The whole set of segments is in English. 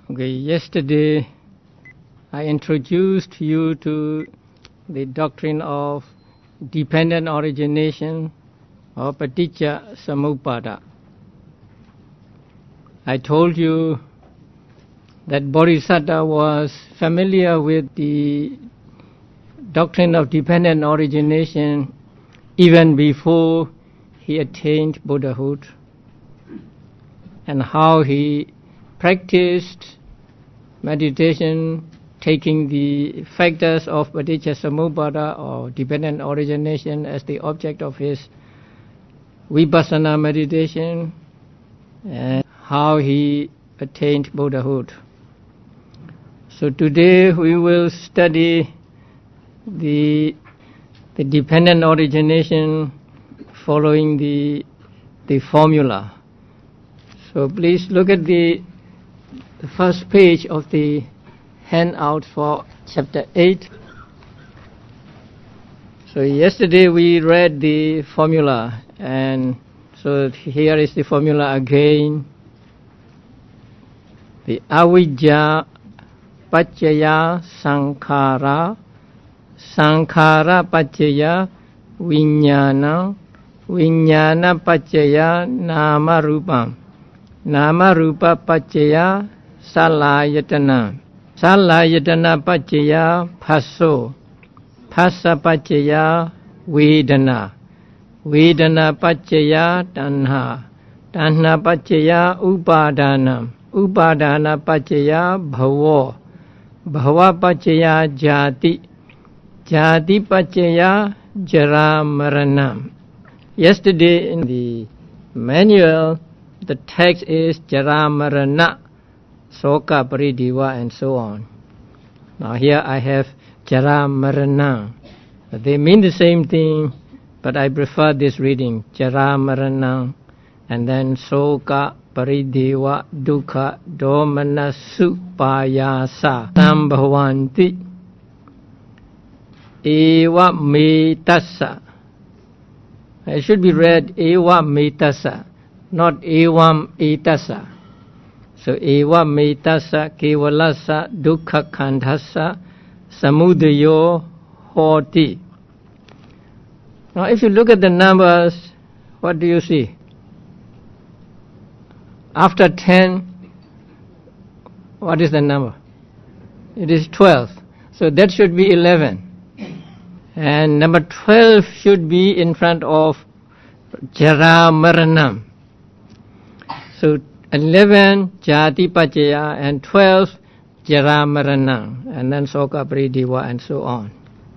Okay, yesterday I introduced you to the doctrine of dependent origination or Paticca Samuppada. I told you that Bodhisattva was familiar with the doctrine of dependent origination even before he attained Buddhahood, and how he practiced meditation taking the factors of Paticca Samuppada or dependent origination as the object of his vipassana meditation, and how he attained Buddhahood. So today we will study the dependent origination following the formula. So please look at the first page of the handout for chapter 8. So yesterday we read the formula, and so here is the formula again. The avijja paccaya sankhara, sankhara paccaya vijnana, vijnana paccaya nama rupam, nama rupa paccaya salayatana, salayatana paccaya phasso, phassa paccaya vedana, vedana paccaya tanha, tanha paccaya upadana, upadana paccaya bhavo, bhava paccaya jati, jati paccaya jara marana. Yesterday in the manual the text is jara marana, soka paridiva and so on. Now here I have jara marana. They mean the same thing, but I prefer this reading, jara marana, and then soka parideva dukkha domana supayasa sambhavanti eva metassa. It should be read eva metassa, not evam etassa. So eva metassa kevalassa dukkha khandhassa samudayo hoti. Now if you look at the numbers, what do you see? After 10, what is the number? It is 12. So that should be 11. And number 12 should be in front of jara maranam. So 11 jati paccaya and 12 jara maranam, and then soka paridiva and so on.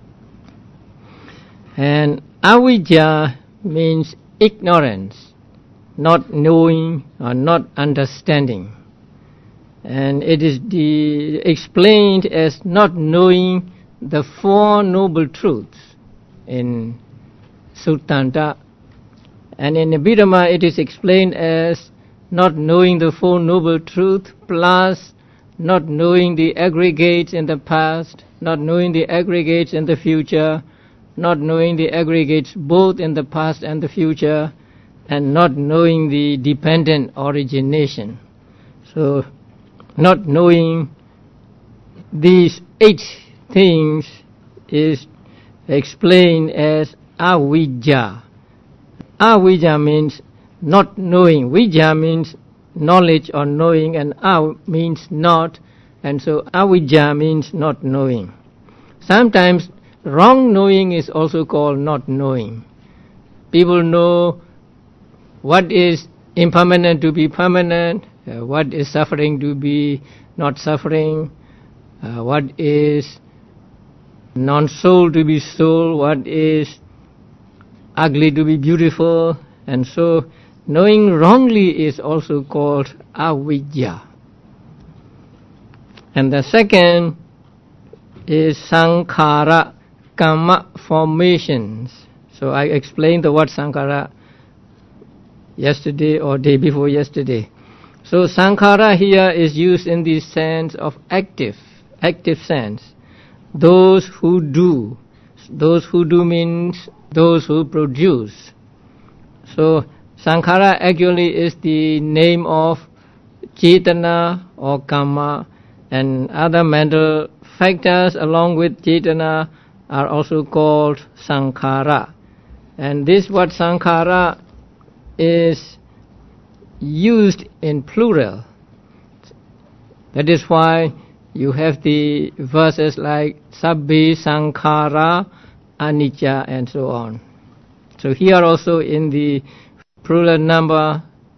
And avijja means ignorance, not knowing or not understanding, and it is explained as not knowing the Four Noble Truths in Suttanta, and in Abhidhamma it is explained as not knowing the Four Noble Truths plus not knowing the aggregates in the past, not knowing the aggregates in the future, not knowing the aggregates both in the past and the future, and not knowing the dependent origination. So not knowing these 8 things is explained as avijja. Avijja means not knowing. Vijja means knowledge or knowing, and av means not, and so avijja means not knowing. Sometimes wrong knowing is also called not knowing. People know what is impermanent to be permanent, what is suffering to be not suffering, what is non-soul to be soul, what is ugly to be beautiful, and so knowing wrongly is also called avijja. And the second is sankhara, karma formations. So I explained the word sankhara yesterday or day before yesterday. So sankhara here is used in the sense of active sense. Those who do means those who produce. So sankhara actually is the name of Cetana or karma, and other mental factors along with cetana are also called sankhara. And this word sankhara is used in plural. That is why you have the verses like sabbe sankhara anicca and so on. So here also in the plural number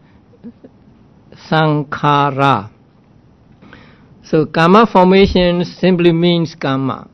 sankhara. So karma formation simply means karma.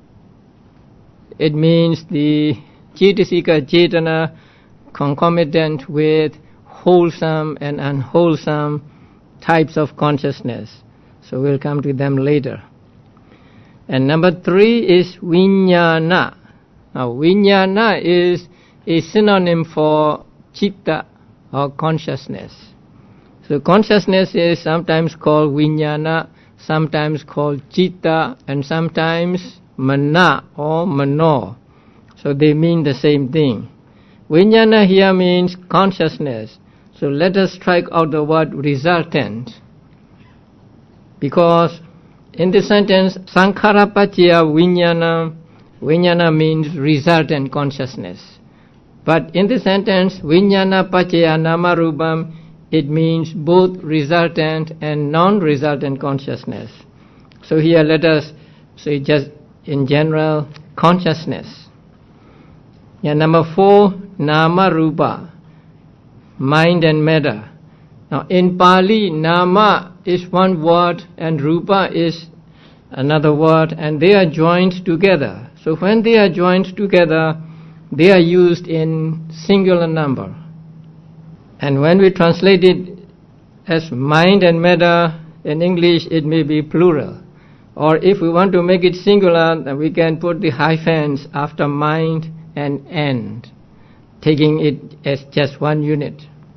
It means the cetasika cetana concomitant with wholesome and unwholesome types of consciousness. So we'll come to them later. And number 3 is vijnana. Now vijnana is a synonym for chitta or consciousness. So consciousness is sometimes called vijnana, sometimes called chitta, and sometimes mana or mano. So they mean the same thing. Vijnana here means consciousness. So let us strike out the word resultant. Because in the sentence sankhara paccaya vijnana, vijnana means resultant consciousness. But in the sentence vijnana paccaya nama rupam, it means both resultant and non-resultant consciousness. So here let us say just in general consciousness. Yeah, number 4, nama rupa, mind and matter. Now in Pali, nama is one word and rupa is another word, and they are joined together. So when they are joined together, they are used in singular number. And when we translate it as mind and matter in English, it may be plural. Or if we want to make it singular, then we can put the hyphens after mind and end, taking it as just one unit.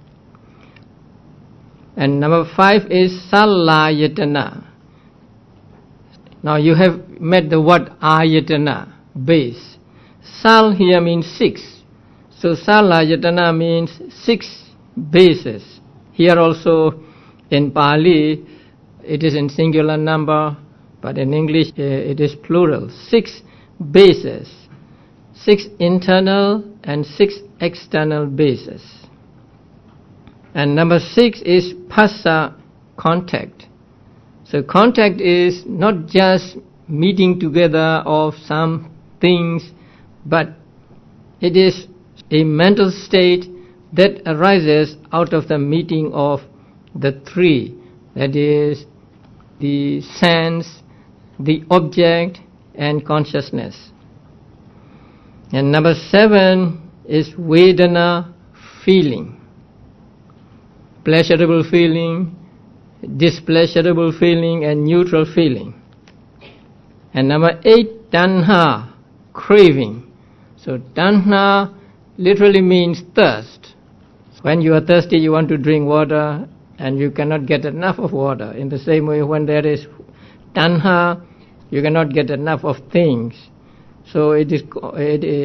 And number 5 is salayatana. Now you have met the word ayatana, base. Sal here means 6. So salayatana means 6 bases. Here also in Pali it is in singular number, but in English it is plural. 6 bases. 6 internal and 6 external bases. And number 6 is phassa, contact. So contact is not just meeting together of some things, but it is a mental state that arises out of the meeting of the 3, that is the sense, the object and consciousness. And number 7 is vedana, feeling. Pleasurable feeling, displeasurable feeling and neutral feeling. And number 8, tanha, craving. So tanha literally means thirst. When you are thirsty, you want to drink water and you cannot get enough of water. In the same way, when there is tanha, you cannot get enough of things. So it is called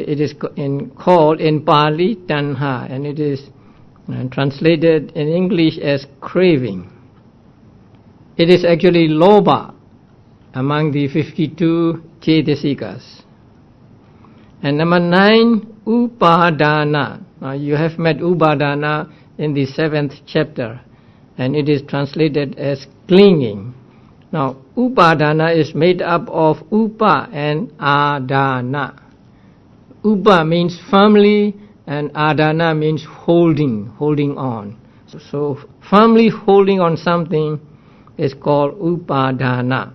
in Pali tanha, and it is translated in English as craving. It is actually lobha among the 52 cetasikas. And number 9, upadana. Now you have met upadana in the 7th chapter, and it is translated as clinging. Now upadana is made up of upa and adana. Upa means firmly, and adana means holding on. So firmly holding on something is called upadana.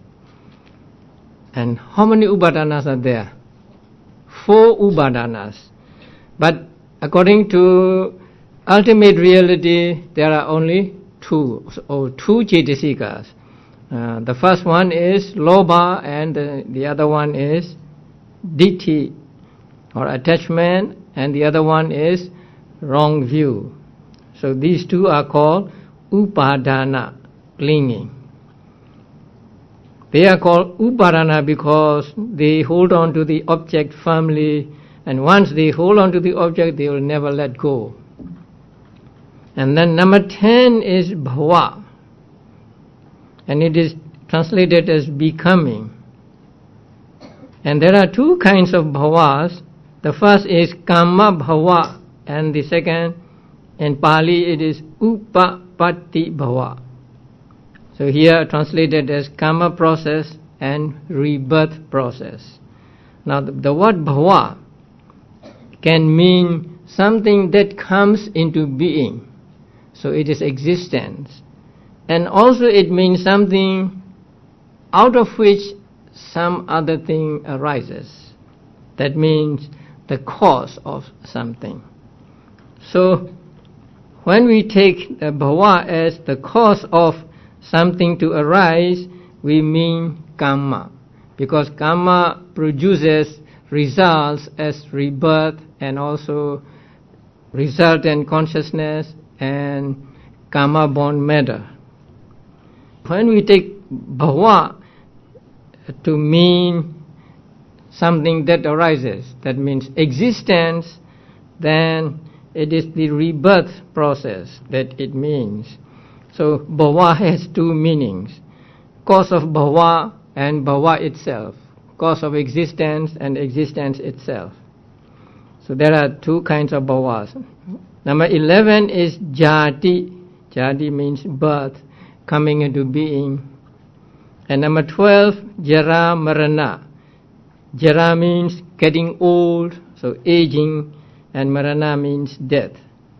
And how many upadanas are there? 4 upadanas. But according to ultimate reality, there are only 2 cetasikas. The first one is lobha, and the other one is ditthi or attachment, and the other one is wrong view. So these 2 are called upadana, clinging. They are called upadana because they hold on to the object firmly, and once they hold on to the object, they will never let go. And then number 10 is bhava. and it is translated as becoming. And there are two kinds of bhavas. The first is kama bhava, and the second, in Pali, it is upapatti bhava. So here translated as kama process and rebirth process. Now the word bhava can mean something that comes into being. So it is existence. And also it means something out of which some other thing arises. That means the cause of something. So when we take the bhava as the cause of something to arise, we mean karma. Because karma produces results as rebirth and also resultant consciousness and karma-born matter. When we take bhava to mean something that arises, that means existence, then it is the rebirth process that it means. So bhava has two meanings: cause of bhava and bhava itself, cause of existence and existence itself. So there are two kinds of bhavas. Number 11 is jati. Jati means birth, coming into being. And number 12, jara marana. Jara means getting old, so aging, and marana means death.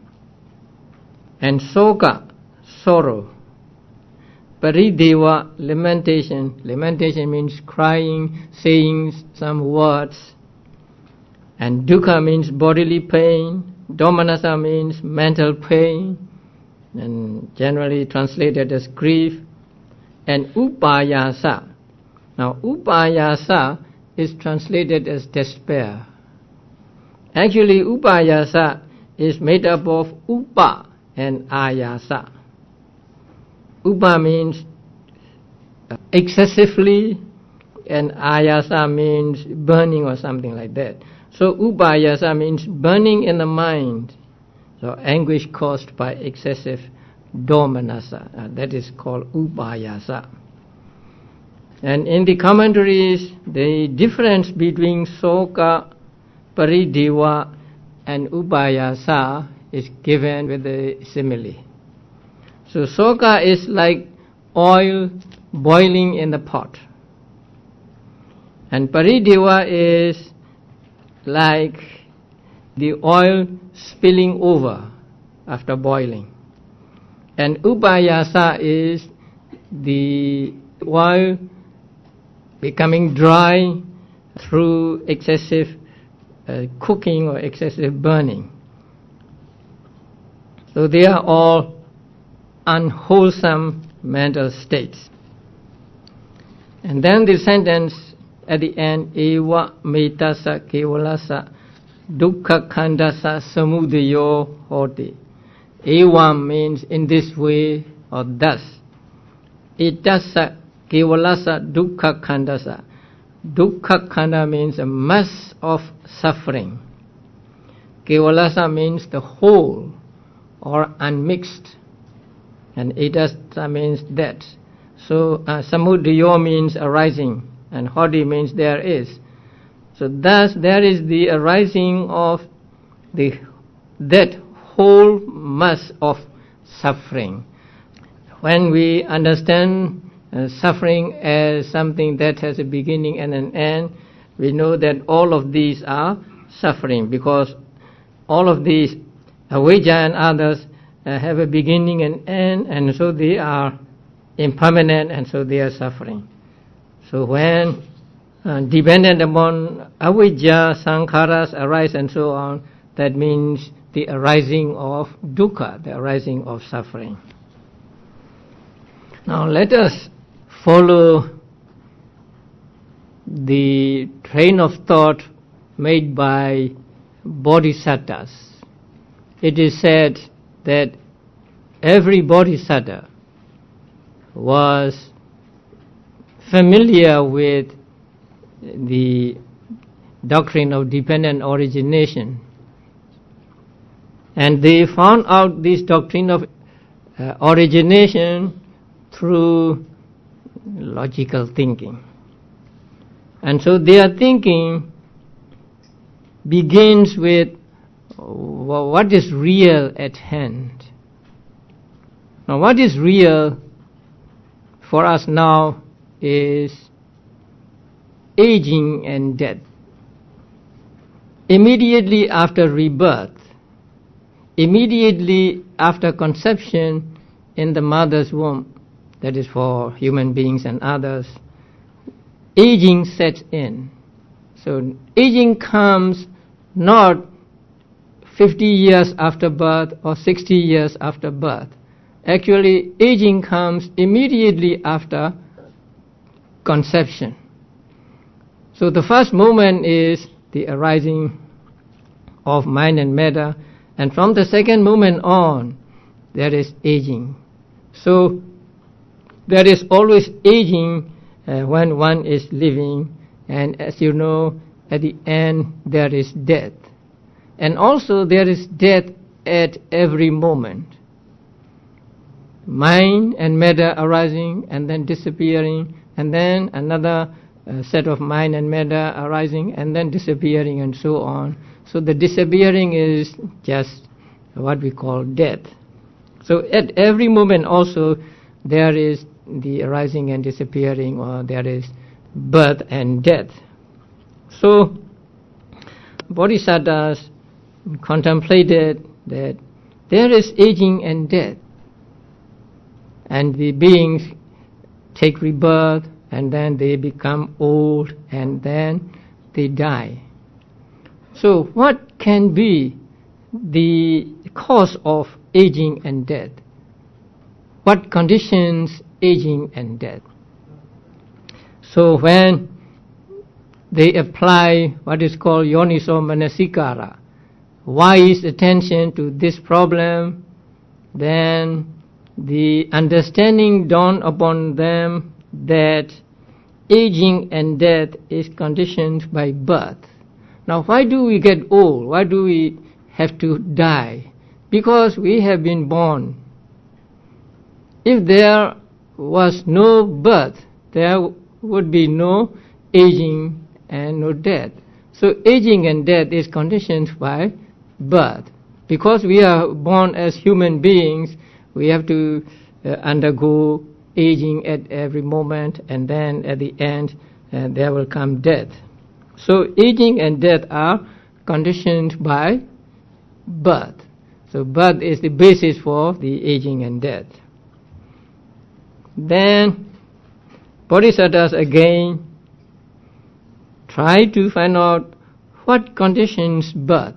And soka, sorrow. Parideva, lamentation. Lamentation means crying, saying some words. And dukkha means bodily pain. Domanassa means mental pain, and generally translated as grief. And upayasa. Now upayasa is translated as despair. Actually upayasa is made up of upa and ayasa. Upa means excessively, and ayasa means burning or something like that. So upayasa means burning in the mind, so anguish caused by excessive domanassa. That is called upayasa. And in the commentaries, the difference between soka, parideva, and upayasa is given with a simile. So soka is like oil boiling in the pot, and parideva is like the oil spilling over after boiling. And upayasa is the oil becoming dry through excessive cooking or excessive burning. So they are all unwholesome mental states. And then the sentence at the end, eva metasa kevalasa dukkha khandasa samudayo hoti. Eva means in this way or thus. Etasa kevalasa dukkha khandasa. Dukkha khanda means a mass of suffering. Kevalasa means the whole or unmixed. And etasa means that. So samudayo means arising, and hoti means there is. So thus there is the arising of that whole mass of suffering. When we understand suffering as something that has a beginning and an end, we know that all of these are suffering, because all of these, avijja and others, have a beginning and end, and so they are impermanent, and so they are suffering. So when dependent upon avijja, sankharas arise and so on, that means the arising of dukkha, the arising of suffering. Now let us follow the train of thought made by bodhisattvas. It is said that every bodhisattva was familiar with the doctrine of dependent origination, and they found out this doctrine of origination through logical thinking. And so their thinking begins with what is real at hand. Now what is real for us now is aging and death. Immediately after rebirth, immediately after conception in the mother's womb, that is for human beings and others, aging sets in. So aging comes not 50 years after birth or 60 years after birth. Actually, aging comes immediately after conception. So the first moment is the arising of mind and matter, and from the second moment on, there is aging. So there is always aging when one is living, and as you know, at the end there is death. And also there is death at every moment. Mind and matter arising and then disappearing, and then another set of mind and matter arising and then disappearing, and so on. So the disappearing is just what we call death. So at every moment also there is the arising and disappearing, or there is birth and death. So Bodhisattvas contemplated that there is aging and death, and the beings take rebirth, and then they become old, and then they die. So what can be the cause of aging and death? What conditions aging and death? So when they apply what is called Yoniso Manasikara, wise attention to this problem, then the understanding dawned upon them that aging and death is conditioned by birth. Now why do we get old? Why do we have to die? Because we have been born. If there was no birth, there would be no aging and no death. So aging and death is conditioned by birth. Because we are born as human beings, we have to undergo aging at every moment, and then at the end there will come death. So aging and death are conditioned by birth. So birth is the basis for the aging and death. Then Bodhisattvas again try to find out what conditions birth.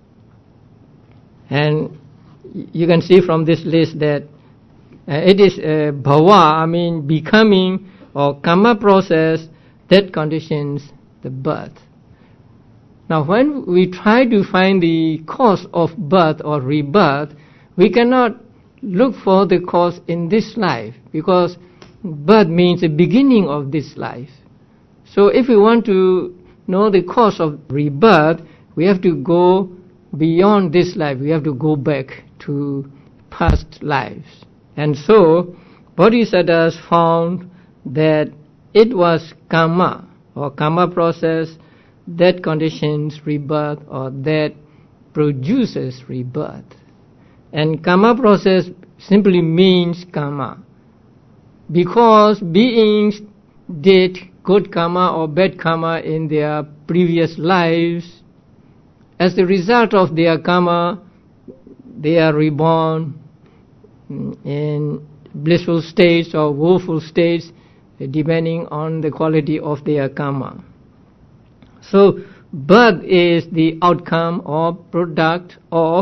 And you can see from this list that it is bhava, becoming, or karma process that conditions the birth. Now when we try to find the cause of birth or rebirth, we cannot look for the cause in this life, because birth means the beginning of this life. So if we want to know the cause of rebirth, we have to go beyond this life. We have to go back to past lives. And so Bodhisattvas found that it was karma or karma process that conditions rebirth, or that produces rebirth. And karma process simply means karma. Because beings did good karma or bad karma in their previous lives, as a result of their karma, they are reborn in blissful states or woeful states, depending on the quality of their karma. So birth is the outcome or product of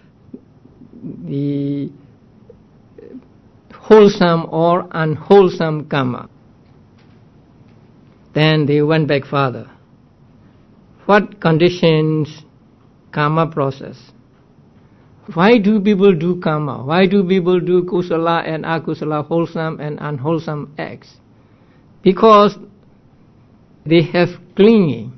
the wholesome or unwholesome karma. Then they went back further. What conditions karma process? Why do people do karma? Why do people do kusala and akusala, wholesome and unwholesome acts? Because they have clinging.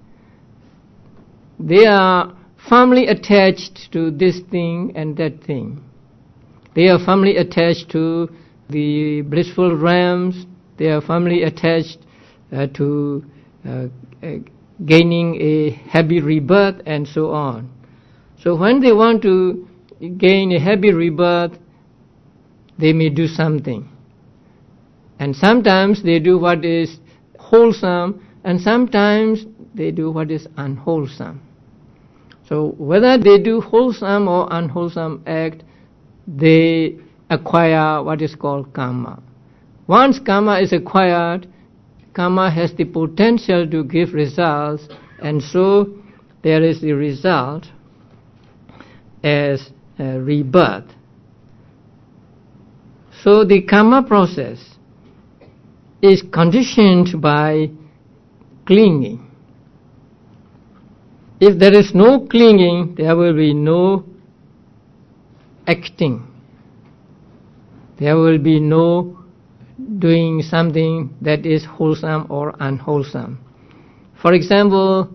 They are firmly attached to this thing and that thing. They are firmly attached to the blissful realms, they are firmly attached to gaining a happy rebirth and so on. So when they want to gain a happy rebirth, they may do something. And sometimes they do what is wholesome, and sometimes they do what is unwholesome. So whether they do wholesome or unwholesome act, they acquire what is called karma. Once karma is acquired, karma has the potential to give results, and so there is the result as rebirth. So the karma process is conditioned by clinging. If there is no clinging, there will be no acting. There will be no doing something that is wholesome or unwholesome. For example,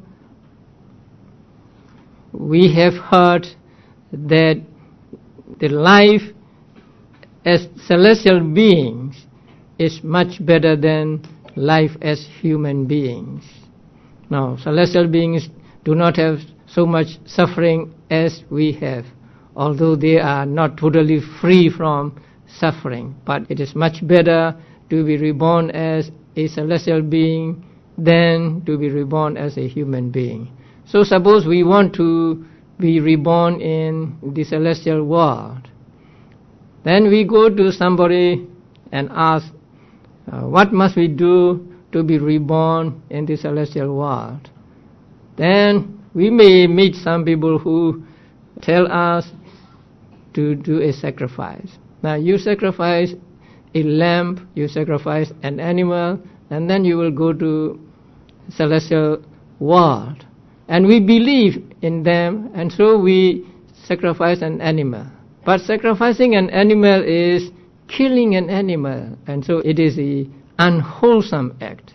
we have heard that the life as celestial beings is much better than life as human beings. Now, celestial beings do not have so much suffering as we have, although they are not totally free from suffering. But it is much better to be reborn as a celestial being than to be reborn as a human being. So suppose we want to be reborn in the celestial world. Then we go to somebody and ask, what must we do to be reborn in the celestial world? Then we may meet some people who tell us to do a sacrifice. Now you sacrifice a lamb, you sacrifice an animal, and then you will go to celestial world. And we believe in them, and so we sacrifice an animal. But sacrificing an animal is killing an animal, and so it is an unwholesome act.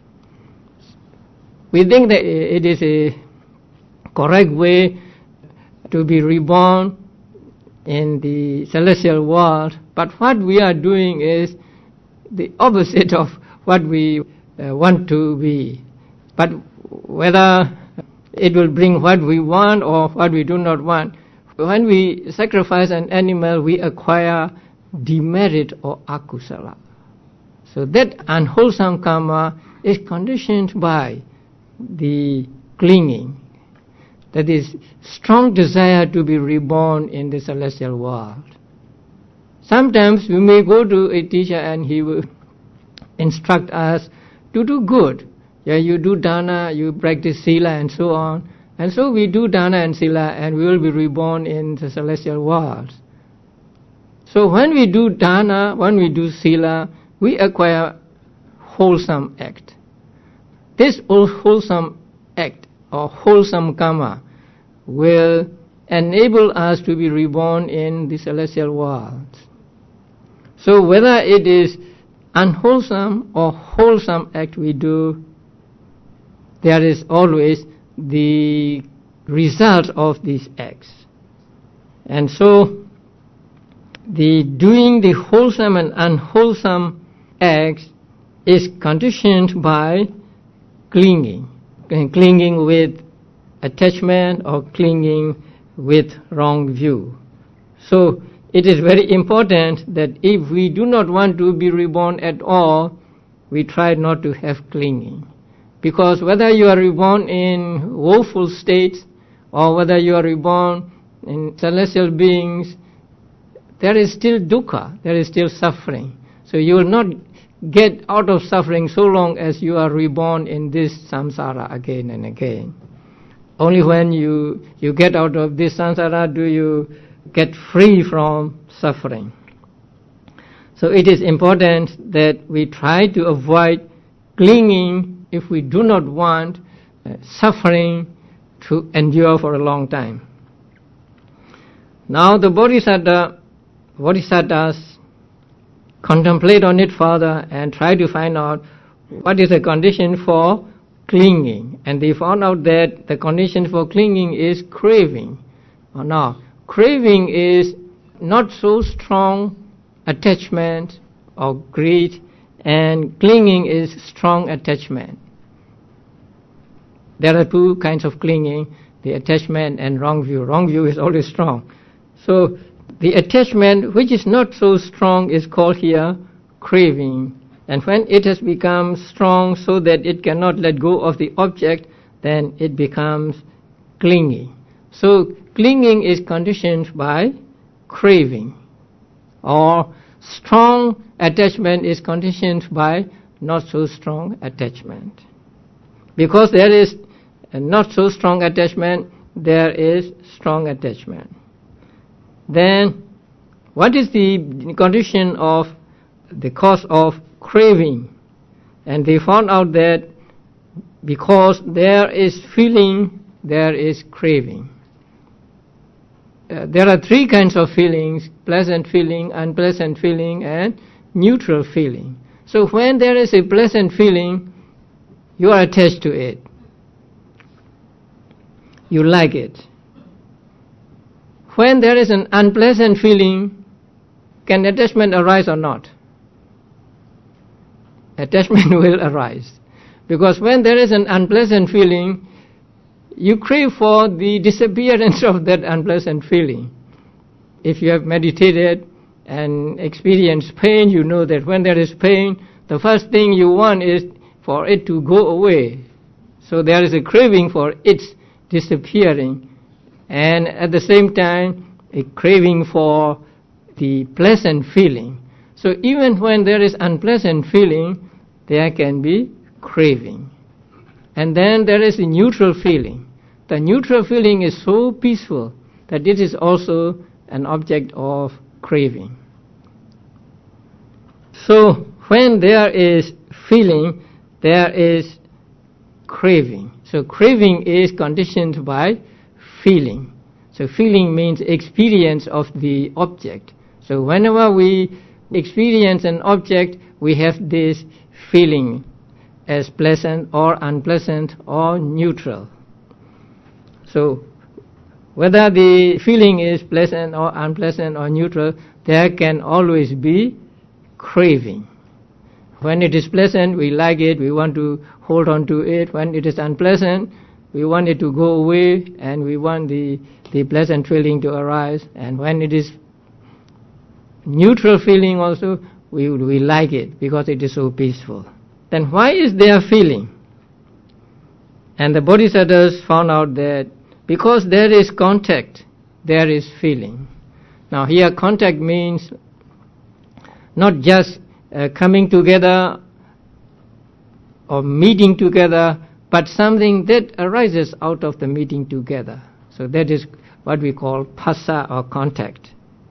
We think that it is a correct way to be reborn in the celestial world, but what we are doing is the opposite of what we want to be. But whether it will bring what we want or what we do not want, when we sacrifice an animal, we acquire demerit or akusala. So that unwholesome karma is conditioned by the clinging, that is, strong desire to be reborn in the celestial world. Sometimes we may go to a teacher and he will instruct us to do good. Yeah, you do dana, you practice sila and so on. And so we do dana and sila and we will be reborn in the celestial world. So when we do dana, when we do sila, we acquire wholesome act. This wholesome act or wholesome karma will enable us to be reborn in the celestial world. So whether it is unwholesome or wholesome act we do, there is always the result of these acts. And so the doing the wholesome and unwholesome acts is conditioned by clinging with attachment or clinging with wrong view. So it is very important that if we do not want to be reborn at all, we try not to have clinging. Because whether you are reborn in woeful states or whether you are reborn in celestial beings, there is still dukkha, there is still suffering. So you will not get out of suffering so long as you are reborn in this samsara again and again. Only when you get out of this samsara do you get free from suffering. So it is important that we try to avoid clinging if we do not want suffering to endure for a long time. Now the bodhisattvas contemplate on it further and try to find out what is the condition for clinging. And they found out that the condition for clinging is craving. Now, craving is not so strong attachment or greed and clinging is strong attachment. There are two kinds of clinging, the attachment and wrong view. Wrong view is always strong. So the attachment which is not so strong is called here craving. And when it has become strong so that it cannot let go of the object, then it becomes clinging. So clinging is conditioned by craving, or strong attachment is conditioned by not so strong attachment. Because there is a not so strong attachment, there is strong attachment. Then what is the condition of the cause of craving? And they found out that because there is feeling, there is craving. There are three kinds of feelings: pleasant feeling, unpleasant feeling, and neutral feeling. So when there is a pleasant feeling, you are attached to it. You like it. When there is an unpleasant feeling, can attachment arise or not? Attachment will arise. Because when there is an unpleasant feeling, you crave for the disappearance of that unpleasant feeling. If you have meditated and experienced pain, you know that when there is pain, the first thing you want is for it to go away. So there is a craving for its disappearing, and at the same time a craving for the pleasant feeling. So even when there is unpleasant feeling, there can be craving. And then there is a neutral feeling. The neutral feeling is so peaceful that it is also an object of craving. So when there is feeling, there is craving. So craving is conditioned by feeling. So feeling means experience of the object. So whenever we experience an object, we have this feeling as pleasant or unpleasant or neutral. So whether the feeling is pleasant or unpleasant or neutral, there can always be craving. When it is pleasant, we like it, we want to hold on to it. When it is unpleasant, we want it to go away, and we want the pleasant feeling to arise. And when it is neutral feeling also, we like it because it is so peaceful. Then why is there feeling? And the Bodhisattvas found out that because there is contact, there is feeling. Now here contact means not just coming together or meeting together, but something that arises out of the meeting together. So that is what we call phassa, or contact.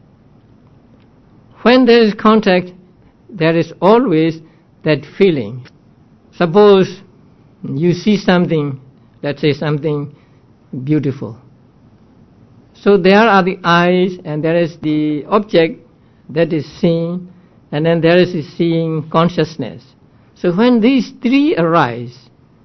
When there is contact, there is always that feeling. Suppose you see something, let's say something beautiful. So there are the eyes, and there is the object that is seen, and then there is the seeing consciousness. So when these three arise,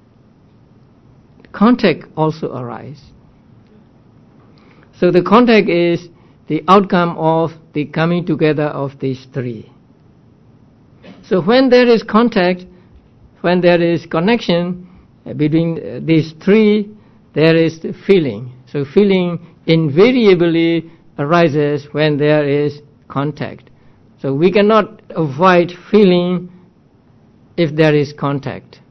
contact also arises. So the contact is the outcome of the coming together of these three. So when there is contact, when there is connection between these three, there is the feeling. So feeling invariably arises when there is contact. So we cannot avoid feeling if there is contact.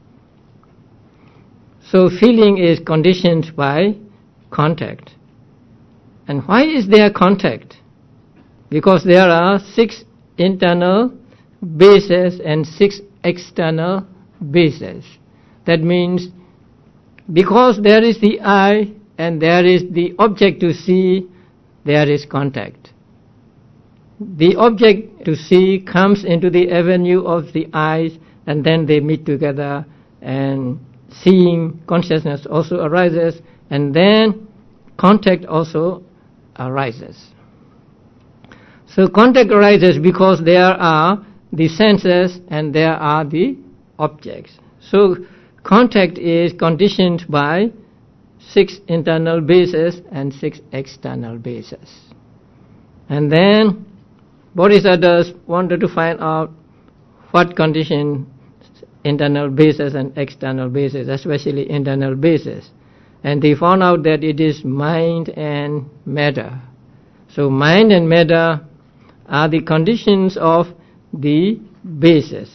So feeling is conditioned by contact. And why is there contact? Because there are 6 internal bases and 6 external bases. That means because there is the eye and there is the object to see, there is contact. The object to see comes into the avenue of the eyes, and then they meet together, and seeing consciousness also arises, and then contact also arises. So contact arises because there are the senses and there are the objects. So contact is conditioned by 6 internal bases and 6 external bases. And then Bodhisattvas wanted to find out what condition internal basis and external basis, especially internal basis. And they found out that it is mind and matter. So mind and matter are the conditions of the basis.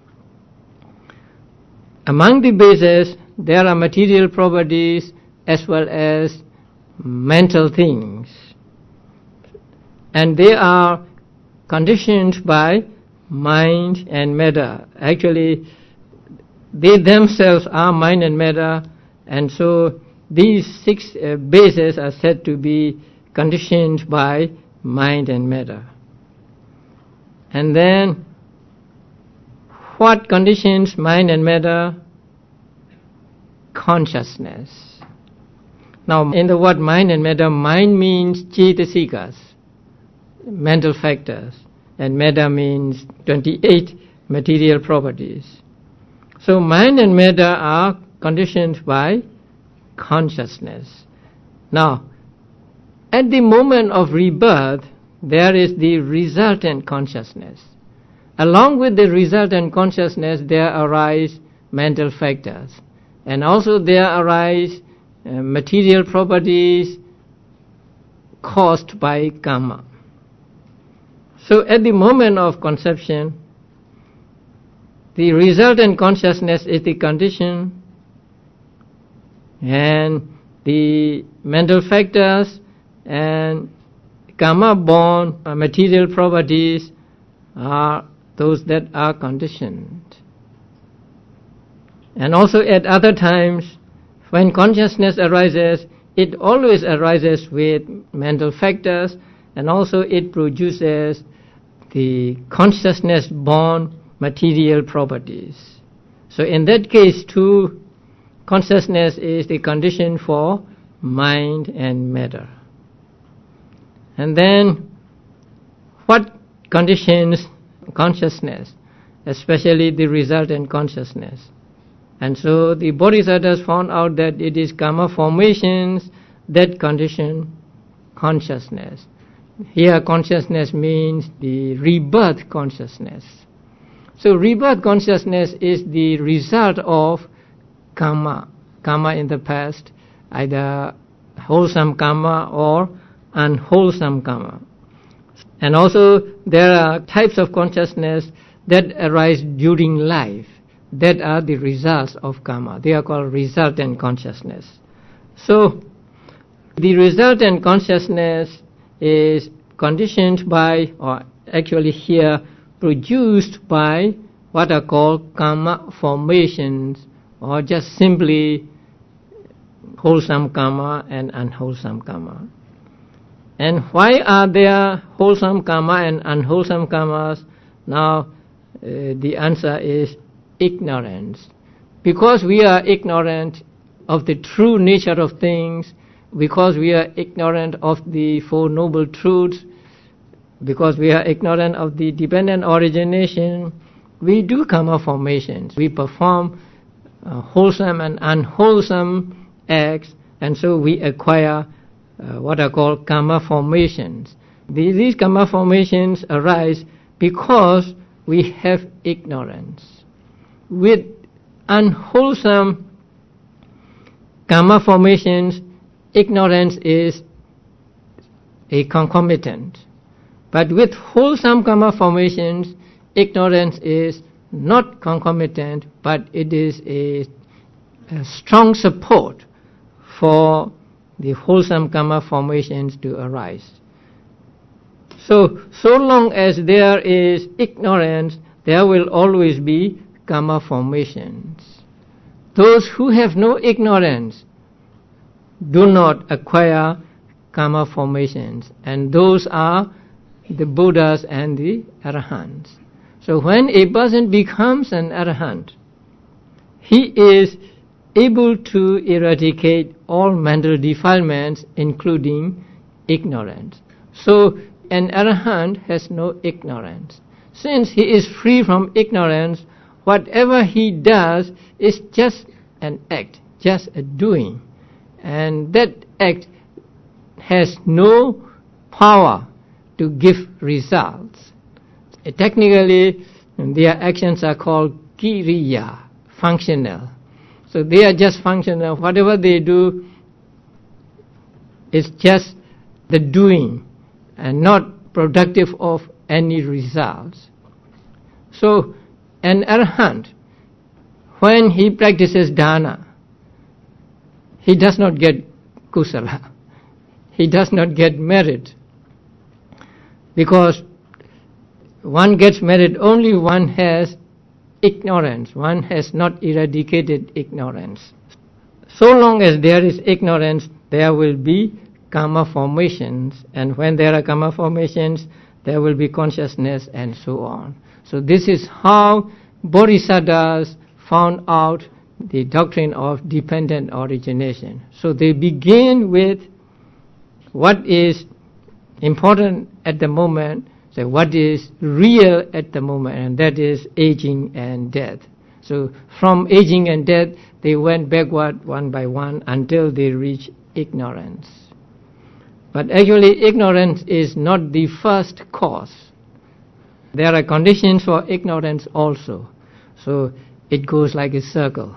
Among the bases, there are material properties as well as mental things. And they are conditioned by mind and matter. Actually, they themselves are mind and matter, and so these 6 bases are said to be conditioned by mind and matter. And then, what conditions mind and matter? Consciousness. Now, in the word mind and matter, mind means cetasikas, mental factors, and matter means 28 material properties. So mind and matter are conditioned by consciousness. Now, at the moment of rebirth, there is the resultant consciousness. Along with the resultant consciousness, there arise mental factors. And also there arise material properties caused by karma. So at the moment of conception, the resultant consciousness is the condition, and the mental factors and karma-born material properties are those that are conditioned. And also at other times, when consciousness arises, it always arises with mental factors, and also it produces the consciousness-born material properties. So in that case too, consciousness is the condition for mind and matter. And then, what conditions consciousness, especially the resultant consciousness? And so the Bodhisattvas found out that it is karma formations that condition consciousness. Here consciousness means the rebirth consciousness. So rebirth consciousness is the result of karma in the past, either wholesome karma or unwholesome karma. And also there are types of consciousness that arise during life, that are the results of karma. They are called resultant consciousness. So the resultant consciousness is conditioned by, or actually here produced by, what are called karma formations, or just simply wholesome karma and unwholesome karma. And why are there wholesome karma and unwholesome karmas? Now the answer is ignorance. Because we are ignorant of the true nature of things, because we are ignorant of the Four Noble Truths, because we are ignorant of the dependent origination, we do karma formations. We perform wholesome and unwholesome acts, and so we acquire what are called karma formations. These karma formations arise because we have ignorance. With unwholesome karma formations, ignorance is a concomitant. But with wholesome karma formations, ignorance is not concomitant, but it is a strong support for the wholesome karma formations to arise. So long as there is ignorance, there will always be karma formations. Those who have no ignorance do not acquire karma formations, and those are the Buddhas and the Arahants. So when a person becomes an Arahant, he is able to eradicate all mental defilements, including ignorance. So an Arahant has no ignorance. Since he is free from ignorance, whatever he does is just an act, just a doing. And that act has no power to give results. Technically, And their actions are called kiriya, functional. So they are just functional. Whatever they do is just the doing and not productive of any results. So an arahant, when he practices dana, he does not get kusala. He does not get merit. Because one gets merit only one has ignorance. One has not eradicated ignorance. So long as there is ignorance, there will be karma formations. And when there are karma formations, there will be consciousness and so on. So this is how Bodhisattvas found out the doctrine of dependent origination. So they begin with what is important at the moment, so what is real at the moment, and that is aging and death. So from aging and death, they went backward one by one until they reached ignorance. But actually, ignorance is not the first cause. There are conditions for ignorance also. So it goes like a circle.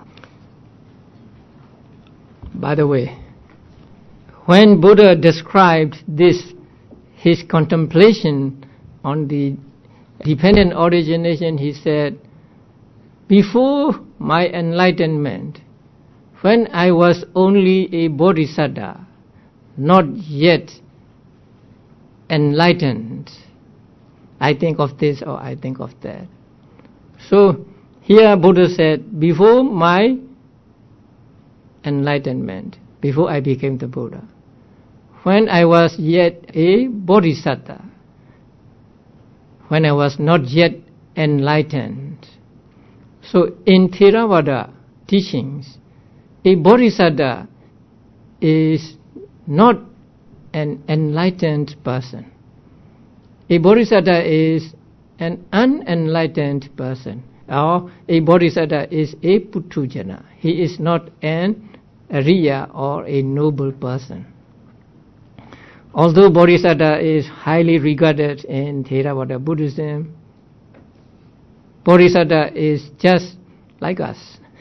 By the way, when Buddha described this, his contemplation on the dependent origination, he said, before my enlightenment, when I was only a bodhisattva, not yet enlightened, I think of this or I think of that. So here Buddha said, before my enlightenment, before I became the Buddha, when I was yet a bodhisattva, when I was not yet enlightened. So in Theravada teachings, a bodhisattva is not an enlightened person. A bodhisattva is an unenlightened person. Or a bodhisattva is a putujana. He is not an Ariya or a noble person. Although bodhisattva is highly regarded in Theravada Buddhism, bodhisattva is just like us,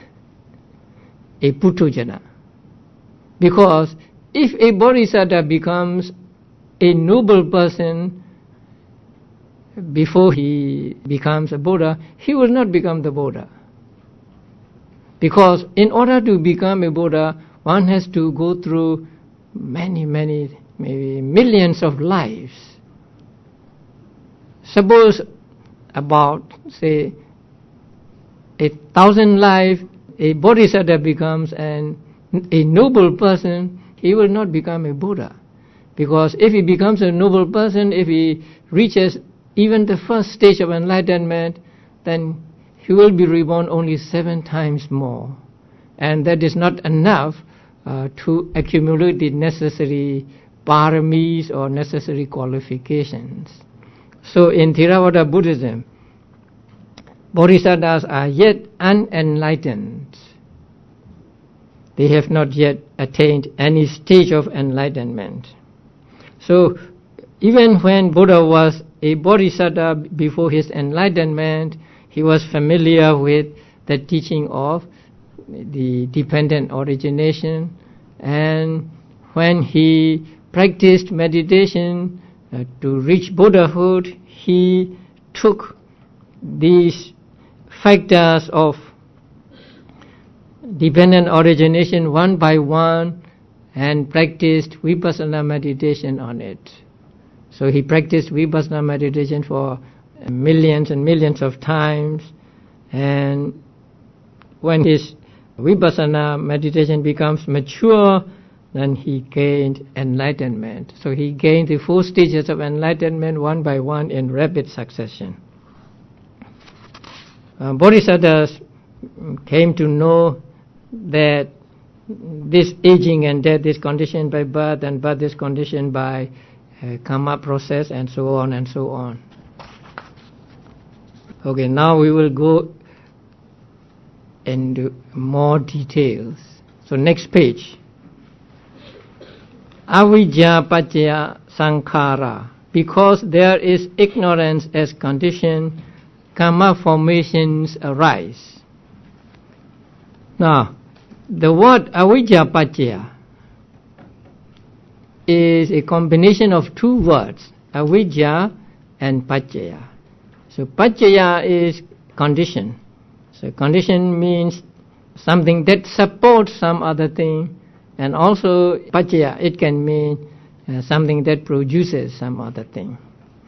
a putujana. Because if a bodhisattva becomes a noble person before he becomes a Buddha, he will not become the Buddha. Because in order to become a Buddha, one has to go through many, maybe millions of lives. Suppose about, say, 1,000 lives, a bodhisattva becomes a noble person, he will not become a Buddha. Because if he becomes a noble person, if he reaches even the first stage of enlightenment, then he will be reborn only 7 times more. And that is not enough to accumulate the necessary paramis or necessary qualifications. So in Theravada Buddhism, bodhisattvas are yet unenlightened. They have not yet attained any stage of enlightenment. So even when Buddha was a bodhisattva before his enlightenment, he was familiar with the teaching of the dependent origination, and when he practiced meditation to reach Buddhahood, he took these factors of dependent origination one by one and practiced vipassana meditation on it. So he practiced vipassana meditation for millions and millions of times, and when his vipassana meditation becomes mature, then he gained enlightenment. So he gained the 4 stages of enlightenment one by one in rapid succession. Bodhisattvas came to know that this aging and death is conditioned by birth, and birth is conditioned by karma process, and so on and so on. Okay, now we will go into more details. So next page. Avijja paccaya sankhara. Because there is ignorance as condition, karma formations arise. Now, the word avijja paccaya is a combination of two words, avijja and paccaya. So paccaya is condition. So condition means something that supports some other thing, and also paccaya, it can mean something that produces some other thing.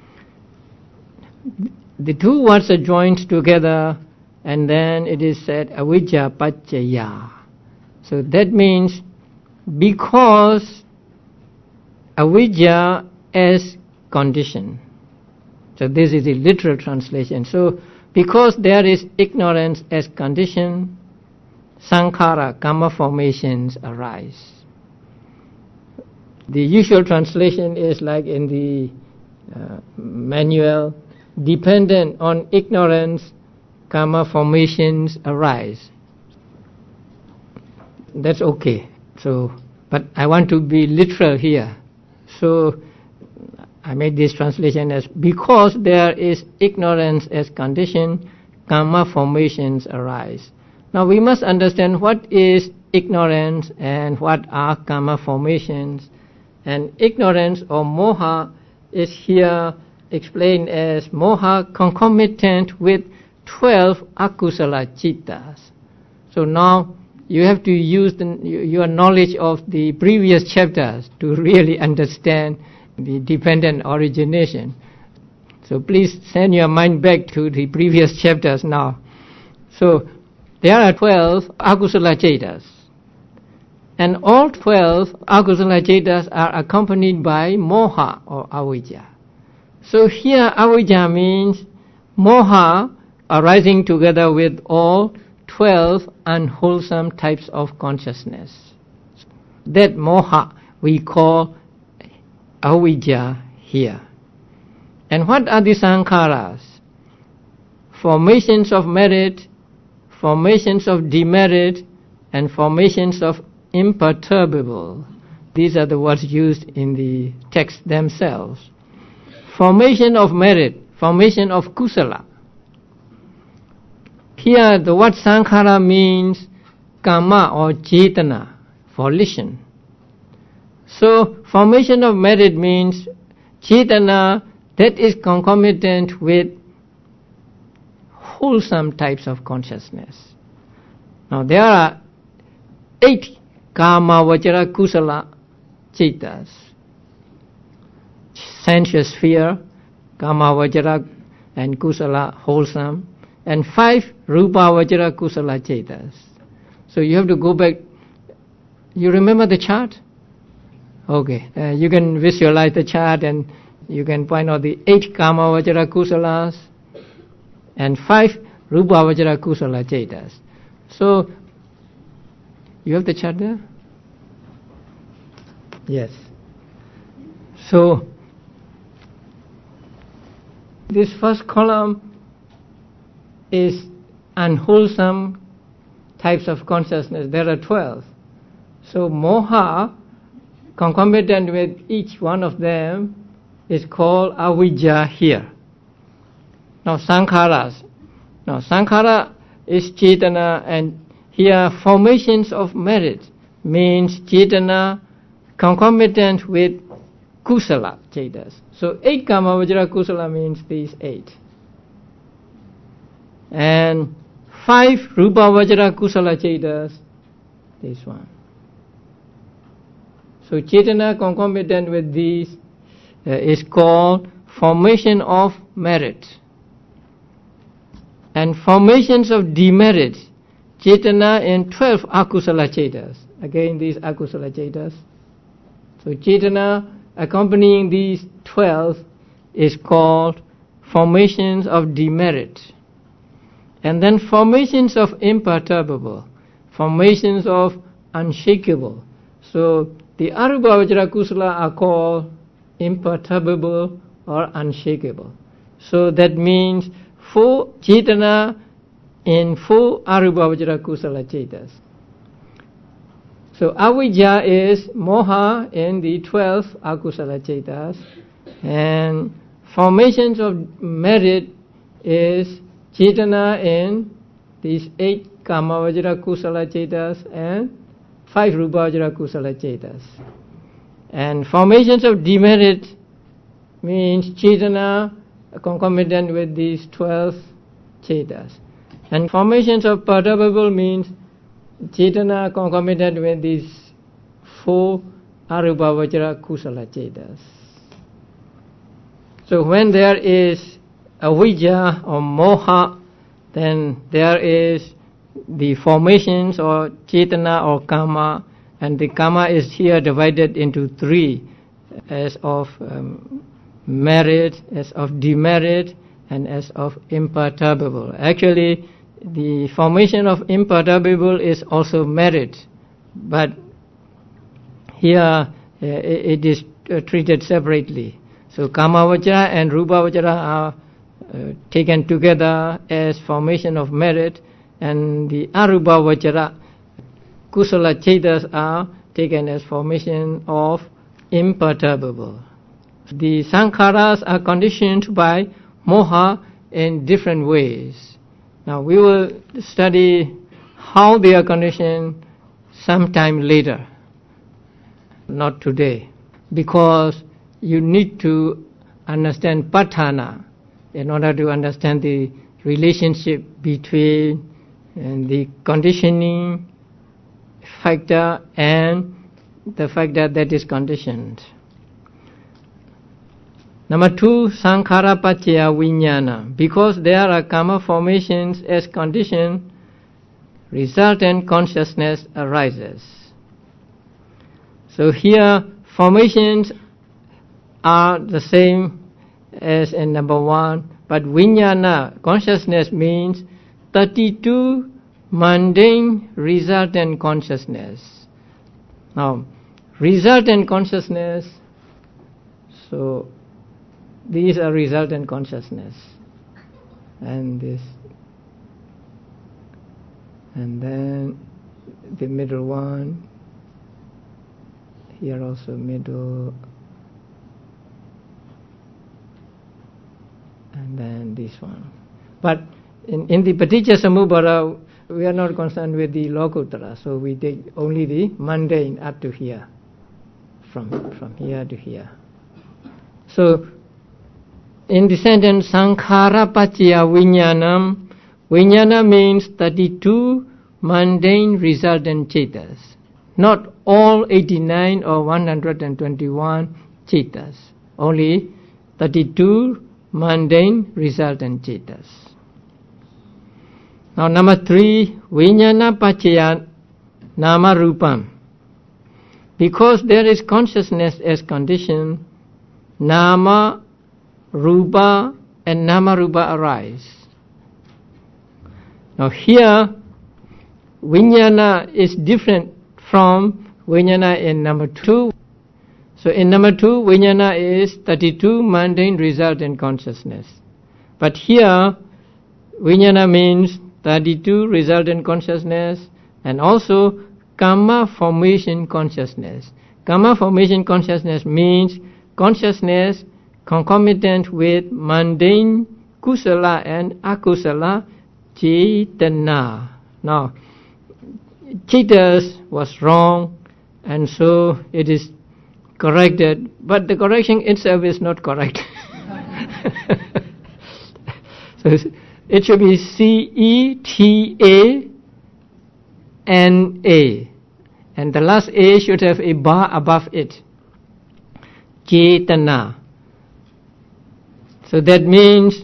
The two words are joined together, and then it is said avijja paccaya. So that means because avijja as condition. So this is the literal translation. So because there is ignorance as condition, sankhara, karma formations arise. The usual translation is like in the manual, dependent on ignorance, karma formations arise. That's okay. So, but I want to be literal here. So I made this translation as because there is ignorance as condition, karma formations arise. Now we must understand what is ignorance and what are karma formations. And ignorance or moha is here explained as moha concomitant with 12 akusala chittas. So now you have to use your knowledge of the previous chapters to really understand the dependent origination. So please send your mind back to the previous chapters now. So there are 12 akusala chittas. And all 12 akusala chittas are accompanied by moha or avijja. So here avijja means moha arising together with all 12 unwholesome types of consciousness. That moha we call avijja here. And what are the sankharas? Formations of merit, formations of demerit, and formations of imperturbable. These are the words used in the text themselves. Formation of merit, formation of kusala. Here the word sankhara means karma or cetana, volition. So formation of merit means cetana that is concomitant with wholesome types of consciousness. Now there are 8 karma vajra kusala cittas. Sensuous sphere, karma vajra and kusala wholesome, and 5 rupa vajra kusala cittas. So you have to go back. You remember the chart? Okay, you can visualize the chart and you can point out the 8 karma vajra kusalas and 5 rupa vajra kusala cittas. So you have the chart there? Yes. So this first column is unwholesome types of consciousness. There are 12. So moha concomitant with each one of them is called avijja here. Now sankharas. Now sankhara is cetana, and here formations of merit means cetana concomitant with kusala cittas. So 8 karma vajra kusala means these 8. And 5 rupa vajra kusala cittas, this one. So cetana concomitant with these is called formation of merit. And formations of demerit, cetana in 12 akusala cittas. Again these akusala cittas. So cetana accompanying these 12 is called formations of demerit. And then formations of imperturbable, formations of unshakable. So the arupa vajra kusala are called imperturbable or unshakable. So that means 4 cetana in 4 arupa vajra kusala cittas. So avijja is moha in the 12 akusala cittas, and formations of merit is Chetana in these 8 Kamavajra Kusala Chetas and 5 Rupavajra Kusala Chetas. And formations of demerit means Chetana concomitant with these 12 Chetas. And formations of perturbable means Chetana concomitant with these 4 Arupavajra Kusala Chetas. So when there is avijja or moha, then there is the formations or chetana or karma, and the karma is here divided into 3, as of merit, as of demerit, and as of imperturbable. Actually, the formation of imperturbable is also merit, but here it is treated separately. So Kamavajra and Rupavajra are taken together as formation of merit, and the Arupavajra Kusala Chetas are taken as formation of imperturbable. The Sankharas are conditioned by moha in different ways. Now we will study how they are conditioned sometime later, not today, because you need to understand patthana in order to understand the relationship between the conditioning factor and the factor that is conditioned. Number 2, sankhara paccaya vijnana. Because there are karma formations as condition, resultant consciousness arises. So here formations are the same as in number 1, but vijnana, consciousness, means 32 mundane resultant consciousness. Now, resultant consciousness, so these are resultant consciousness, and this, and then the middle one, here also middle, and then this one. But in the Paticca Samuppada, we are not concerned with the Lokuttara, so we take only the mundane up to here, from here to here. So in the sentence sankhara paccaya vijnanam, vijnana means 32 mundane resultant chetas, not all 89 or 121 chetas, only 32 mundane resultant chetas. Now number 3, vijnana paccaya nama rupam. Because there is consciousness as condition, nama, rupa and nama rupa arise. Now here vijnana is different from vijnana in number 2. So in number 2, vijnana is 32 mundane resultant consciousness. But here vijnana means 32 resultant consciousness and also karma formation consciousness. Karma formation consciousness means consciousness concomitant with mundane kusala and akusala chetana. Now, chetas was wrong, and so it is corrected, but the correction itself is not correct. So it should be CETANA, and the last A should have a bar above it. Chetana. So that means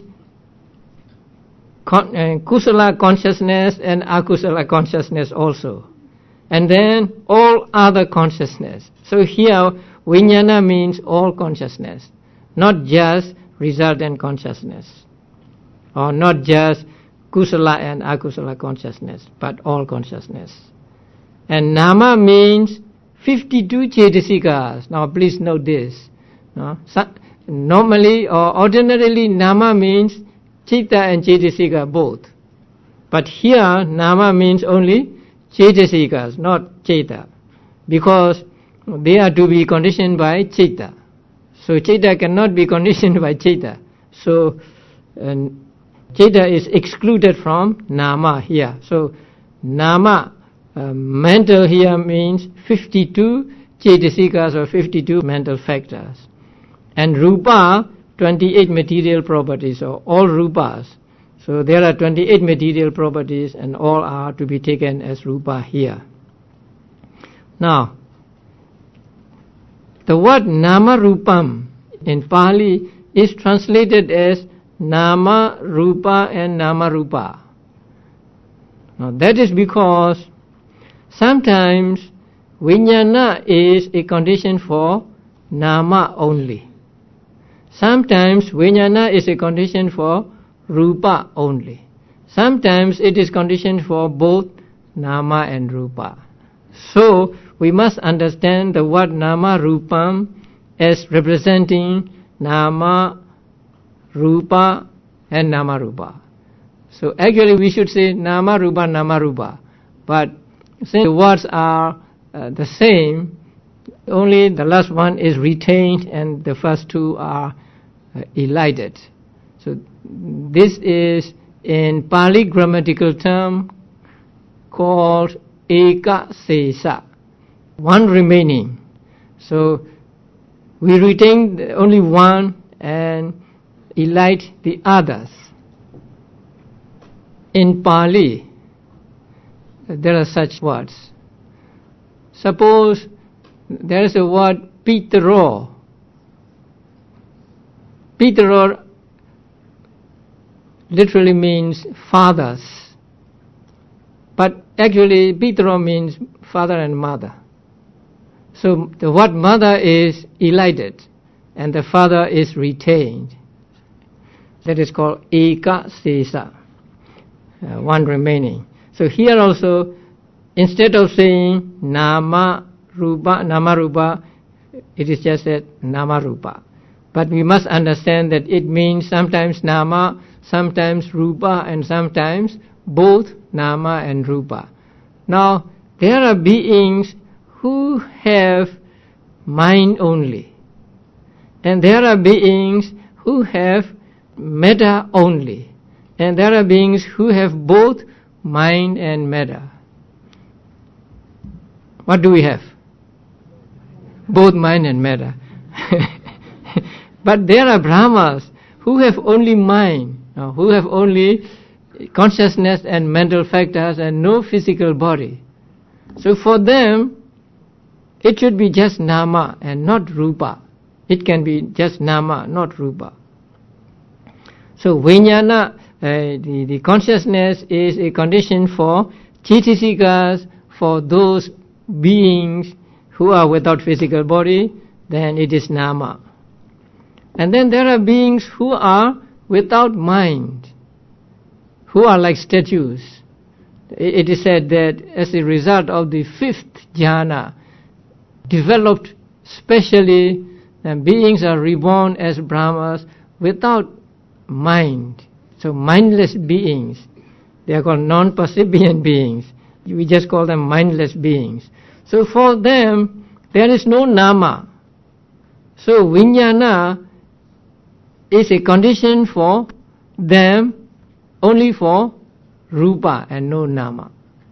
kusala consciousness and akusala consciousness also. And then all other consciousness. So here vijnana means all consciousness, not just resultant consciousness, or not just kusala and akusala consciousness, but all consciousness. And nama means 52 chetasikas. Now please note this. No? Normally or ordinarily nama means chitta and cetasika both. But here nama means only chetasikas, not chitta, because they are to be conditioned by chitta. So chitta cannot be conditioned by chitta. So Chitta is excluded from nama here. So nama, mental here means 52 cetasikas or 52 mental factors. And rupa, 28 material properties, or all rupas. So there are 28 material properties and all are to be taken as rupa here. Now, the word nama rupam in Pali is translated as nama rupa and nama rupa. Now that is because sometimes vijnana is a condition for nama only. Sometimes vijnana is a condition for rupa only. Sometimes it is conditioned for both nama and rupa. So we must understand the word nama rupam as representing nama rupa and nama rupa. So actually we should say nama rupa, but since the words are the same, only the last one is retained and the first two are elided. So this is in Pali grammatical term called eka sesa, one remaining. So we retain only one and elide the others. In Pali, there are such words. Suppose there is a word pitaro. Pitaro literally means fathers, but actually pitaro means father and mother. So the word mother is elided and the father is retained. That is called eka sesa, one remaining. So here also, instead of saying nama rupa, it is just said nama rupa. But we must understand that it means sometimes nama, sometimes rupa, and sometimes both nama and rupa. Now, there are beings who have mind only, and there are beings who have metta only, and there are beings who have both mind and metta. What do we have? Both mind and metta. But there are Brahmas who have only mind, who have only consciousness and mental factors and no physical body. So for them, it should be just nama and not rupa. It can be just nama, not rupa. So vijnana, the consciousness is a condition for cetasikas, for those beings who are without physical body, then it is nama. And then there are beings who are without mind, who are like statues. It is said that as a result of the fifth jhana, developed specially, beings are reborn as Brahmas without mind. So mindless beings, they are called non-percipient beings. We just call them mindless beings. So for them, there is no nama. So vijnana is a condition for them only for rupa and no nama.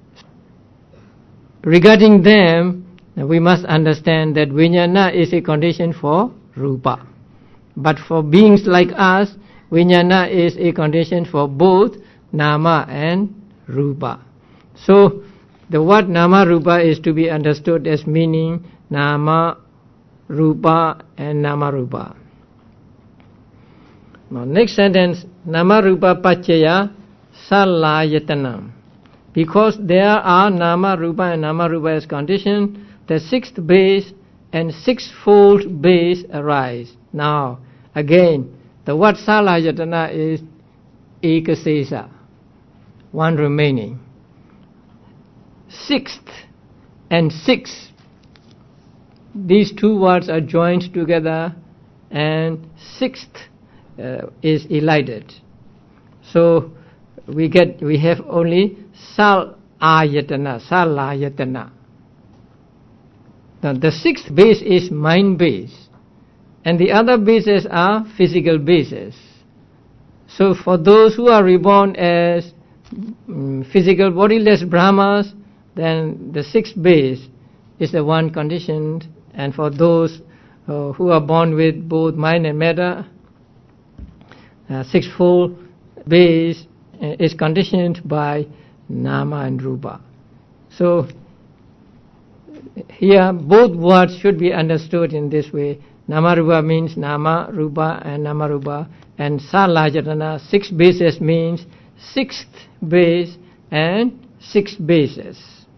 Regarding them, we must understand that vijnana is a condition for rupa. But for beings like us, vijnana is a condition for both nama and rupa. So the word nama rupa is to be understood as meaning nama, rupa and nama rupa. Now next sentence, nama rupa paccaya salayatanam. Because there are nama rupa and nama rupa as condition, the sixth base and sixfold base arise. Now again, the word salayatana is ekasesa, one remaining. Sixth and sixth, these two words are joined together and sixth is elided. So we have only salayatana. Now the sixth base is mind base and the other bases are physical bases. So for those who are reborn as physical bodiless Brahmas, then the sixth base is the one conditioned, and for those who are born with both mind and matter, sixfold base is conditioned by Nama and Rupa. So here both words should be understood in this way. Nama Rupa means Nama Rupa and Nama Rupa, and Salajatana, six bases means sixth base and six bases.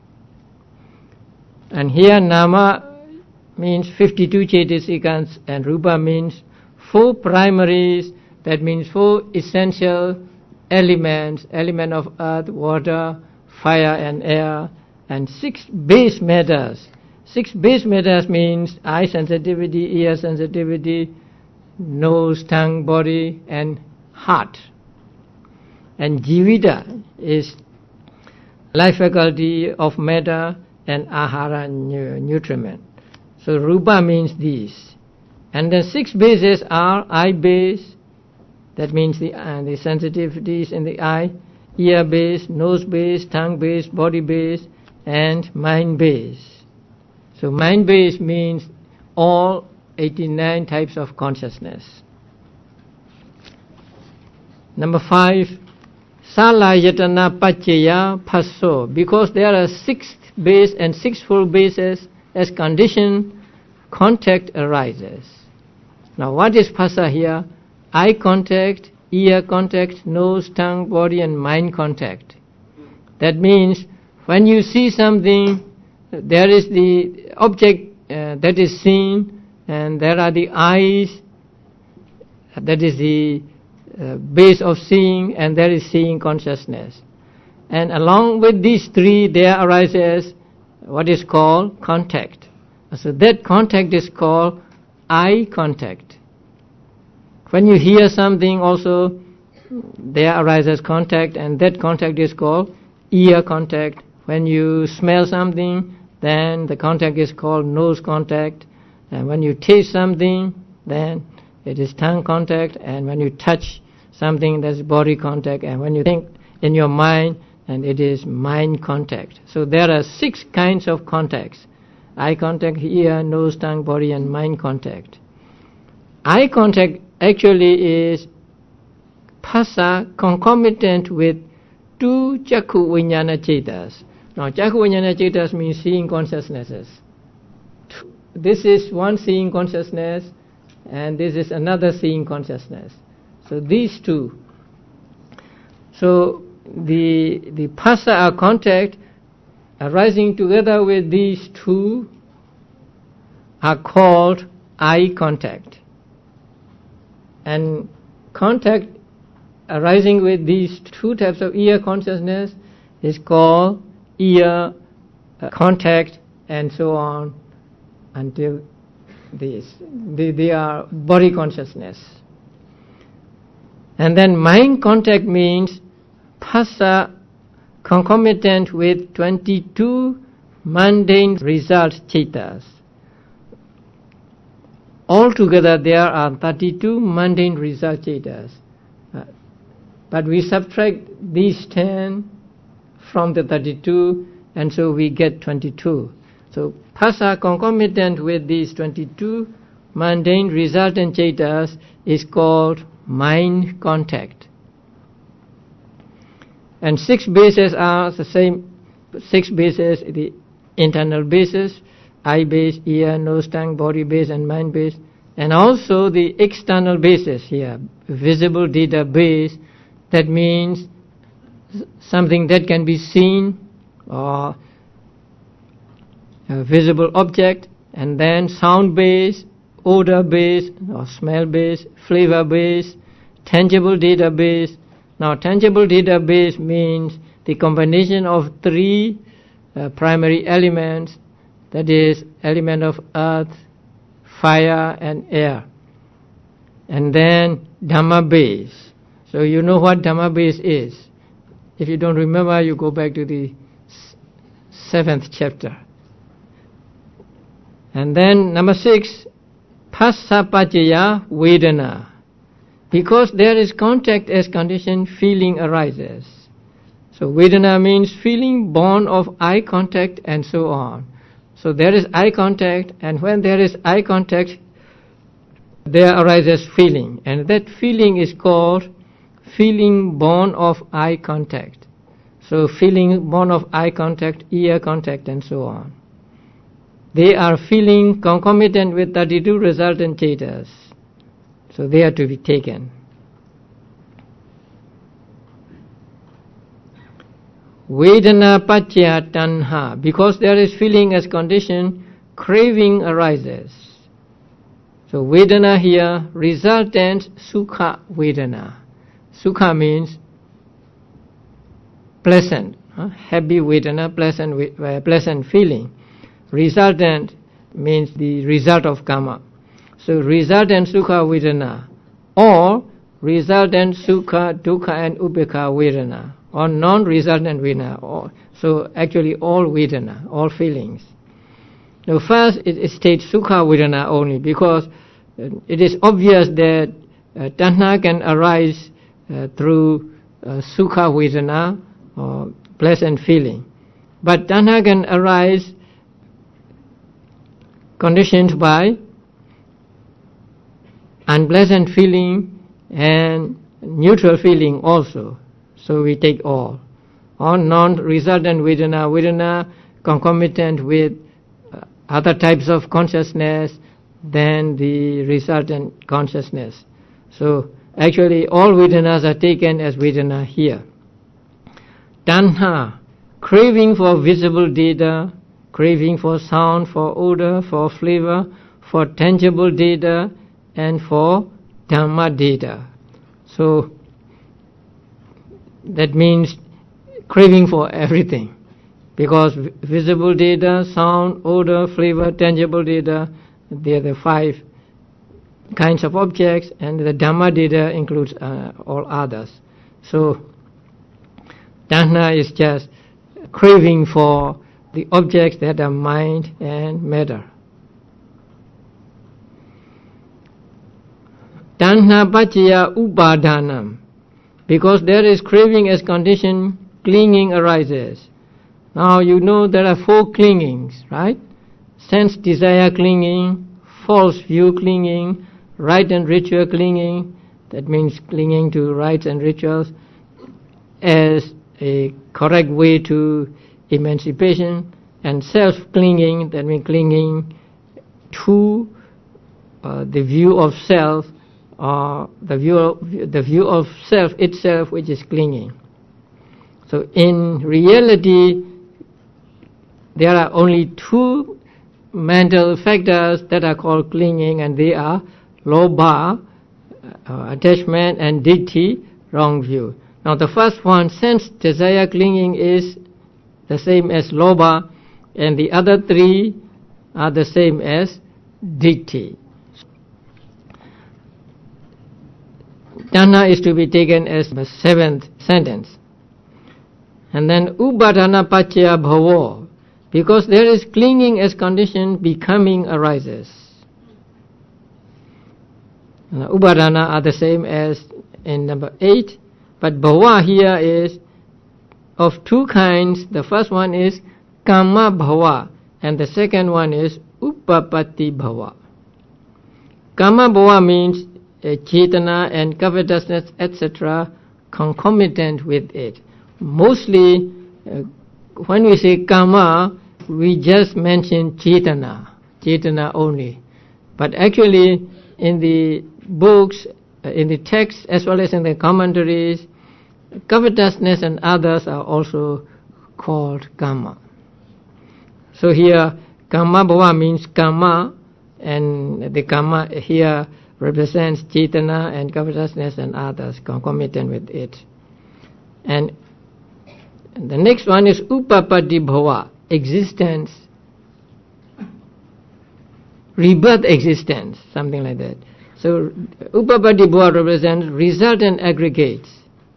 And here Nama means 52 Chaitasicas, and Rupa means four primaries, that means four essential elements, element of earth, water, fire and air, and six base matters. Six base matters means eye sensitivity, ear sensitivity, nose, tongue, body, and heart. And Jivita is life faculty of matter and ahara, nutriment. So Rupa means these. And the six bases are eye base, that means the sensitivities in the eye, ear base, nose base, tongue base, body base, and mind base. So mind base means all 89 types of consciousness. Number 5, Salayatana Paccaya Phasso. Because there are sixth base and sixfold bases, as condition, contact arises. Now what is phassa here? Eye contact, ear contact, nose, tongue, body, and mind contact. That means when you see something, there is the object that is seen, and there are the eyes, that is the base of seeing, and there is seeing consciousness. And along with these three, there arises what is called contact. So that contact is called eye contact. When you hear something also, there arises contact, and that contact is called ear contact. When you smell something, then the contact is called nose contact. And when you taste something, then it is tongue contact. And when you touch something, that's body contact. And when you think in your mind, and it is mind contact. So there are six kinds of contacts: eye contact, ear, nose, tongue, body, and mind contact. Eye contact actually is phassa concomitant with two Chakku Vijnana Chetas. Now Chakku Vijnana Chetas means seeing consciousnesses. This is one seeing consciousness, and this is another seeing consciousness. So these two. So the phassa or contact arising together with these two are called eye contact. And contact arising with these two types of ear consciousness is called ear contact, and so on until they are body consciousness. And then mind contact means phassa concomitant with 22 mundane result chetas. Altogether there are 32 mundane result chetas. But we subtract these 10 from the 32, and so we get 22. So phassa concomitant with these 22 mundane resultant chetas is called mind contact. And six bases are the same, six bases, the internal bases, eye base, ear, nose, tongue, body base, and mind base, and also the external bases here, visible data base, that means something that can be seen or a visible object, and then sound base, odor base or smell base, flavor base, tangible data base. Now tangible data base means the combination of three primary elements, that is element of earth, fire and air. And then Dhamma base. So you know what Dhamma base is. If you don't remember, you go back to the 7th chapter. And then number 6, Phassa Paccaya Vedana. because there is contact as condition, feeling arises. So Vedana means feeling born of eye contact and so on. So there is eye contact, and when there is eye contact, there arises feeling, and that feeling is called feeling born of eye contact. So feeling born of eye contact, ear contact, and so on. They are feeling concomitant with 32 resultant chetas. So they are to be taken. Vedana paccaya tanha. Because there is feeling as condition, craving arises. So Vedana here, resultant sukha Vedana. Sukha means pleasant, happy Vedana, pleasant feeling. Resultant means the result of karma. So resultant sukha Vedana, or resultant sukha, dukkha and upekkha Vedana, or non-resultant Vedana. So actually all Vedana, all feelings. Now first it states sukha Vedana only, because it is obvious that tanha can arise through sukha Vedana, or pleasant feeling. But tanha can arise conditioned by unpleasant feeling and neutral feeling also. So we take all. Or non-resultant Vedana concomitant with other types of consciousness than the resultant consciousness. So actually all Vedanas are taken as Vedana here. Tanha, craving for visible data, craving for sound, for odor, for flavor, for tangible data, and for Dhamma data. So that means craving for everything, because visible data, sound, odor, flavor, tangible data, they are the 5 kinds of objects, and the Dhamma data includes all others. So Tanha is just craving for the objects that are mind and matter. Tanha paccaya upadhanam. Because there is craving as condition, clinging arises. Now you know there are 4 clingings, right? Sense desire clinging, false view clinging, rite and ritual clinging, that means clinging to rites and rituals as a correct way to emancipation, and self-clinging, that means clinging to the view of self, or the view of self itself, which is clinging. So in reality, there are only 2 mental factors that are called clinging, and they are lobha, attachment, and ditthi, wrong view. Now the first one, sense desire clinging, is the same as lobha, and the other 3 are the same as ditthi. Tanha is to be taken as the 7th sentence. And then upadana paccaya bhavo, because there is clinging as condition, becoming arises. Upadana are the same as in number 8, but bhava here is of 2 kinds. The first one is kama bhava, and the second one is upapatti bhava. Kama bhava means chetana and covetousness, etc., concomitant with it. Mostly, when we say kama, we just mention chetana only. But actually, in the books, in the text, as well as in the commentaries, covetousness and others are also called kama. So here, kama bhava means kama, and the kama here represents chetana and covetousness and others concomitant with it. And the next one is upapatti bhava, existence, rebirth existence, something like that. So upapatti bhava represents resultant aggregates.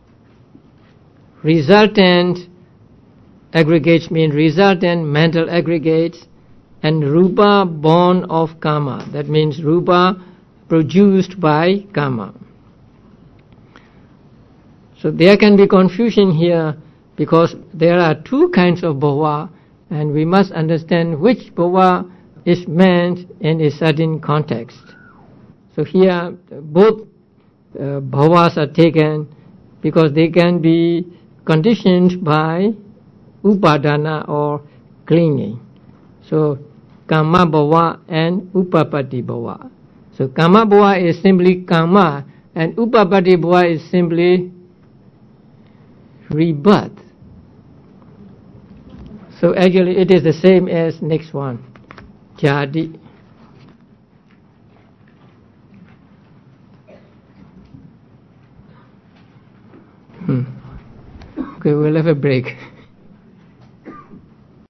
Resultant aggregates mean resultant mental aggregates, and rupa born of karma, that means rupa produced by karma. So there can be confusion here because there are two kinds of bhava, and we must understand which bhava is meant in a certain context. So here both bhavas are taken because they can be conditioned by upadana or clinging. So kama bhava and upapatti bhava. So kama bhava is simply kama, and upapatti bhava is simply rebirth. So actually it is the same as next one, jadi. Okay, we'll have a break.